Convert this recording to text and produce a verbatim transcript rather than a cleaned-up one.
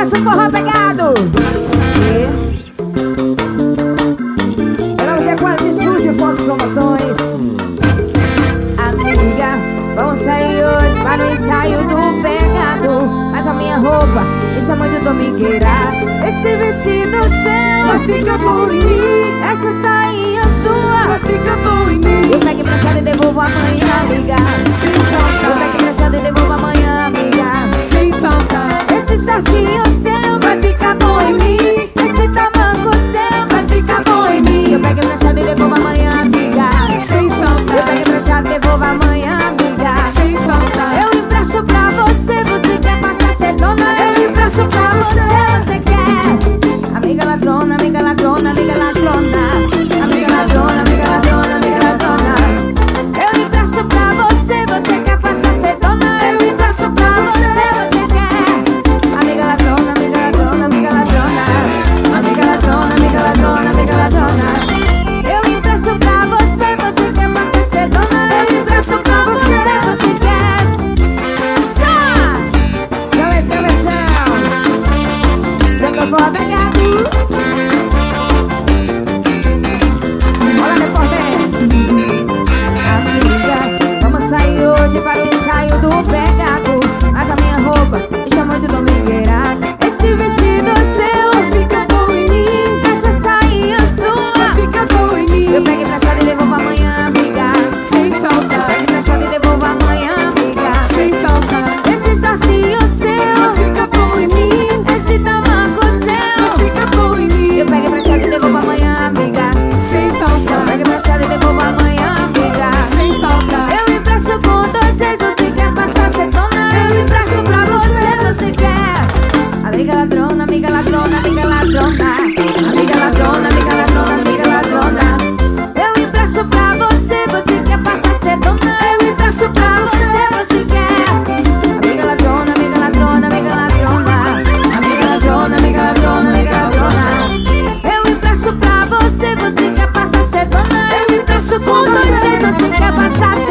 Começa o forró pegado. Pra você quase sujo, Fontes Promoções. Amiga, vamos sair hoje para o ensaio do pegado. Mas a minha roupa está muito domingueira. Esse vestido seu vai ficar bom em mim. Essa sainha sua vai ficar bom em mim. Eu pego emprestado e devolvo amanhã, amiga. Sem falta. Eu pego emprestado e devolvo amanhã, amiga. Sem falta. Esse shortinho seu vai ficar bom em mim. Esse tamanco seu vai ficar bom em mim. Eu pego emprestado e devolvo amanhã, amiga. Sem falta. Eu pego emprestado e devolvo amanhã, amiga. Sem falta. Eu empresto pra você, você quer passar ser dona. Eu empresto pra você, você quer. Amiga ladrona, amiga ladrona, amiga ladrona. Amiga ladrona, amiga ladrona, amiga ladrona. Eu empresto pra você, você quer passar ser dona. Eu empresto pra você, você quer. Amiga ladrona, amiga ladrona, amiga ladrona. Amiga ladrona, amiga ladrona, amiga ladrona. Eu empresto pra você, você quer passar ser dona. Eu empresto pra você, você quer. Só, só exclamação. Só que eu vou pegado. Olha meu portê. Amiga, vamos sair hoje para o ensaio do pegado. Mas a minha roupa está muito domingueira. Esse vestido seu vai ficar bom em mim. Essa sainha sua vai ficar bom em mim. Eu pego emprestado e devolvo amanhã, amiga. Sem falta. Eu pego emprestado e devolvo amanhã, amiga. Sem falta. Esse shortinho seu vai ficar bom em mim. Esse tamanco seu vai ficar bom em mim. Eu pego emprestado e devolvo amanhã, amiga. Sem falta. Eu pego emprestado e devolvo amanhã, amiga. Sem falta. Eu empresto com dois reis, você quer passar ser dona. Eu empresto pra você, você quer. Amiga ladrona, amiga ladrona, amiga ladrona. Amiga ladrona, amiga ladrona, amiga ladrona. Eu empresto pra você, você quer passar ser dona. Eu empresto pra você, você quer. Amiga ladrona, amiga ladrona, amiga ladrona. Amiga ladrona, amiga ladrona, amiga ladrona. Eu empresto pra você, você quer passar ser dona. Eu empresto com Com dois você, reis, você quer passar ser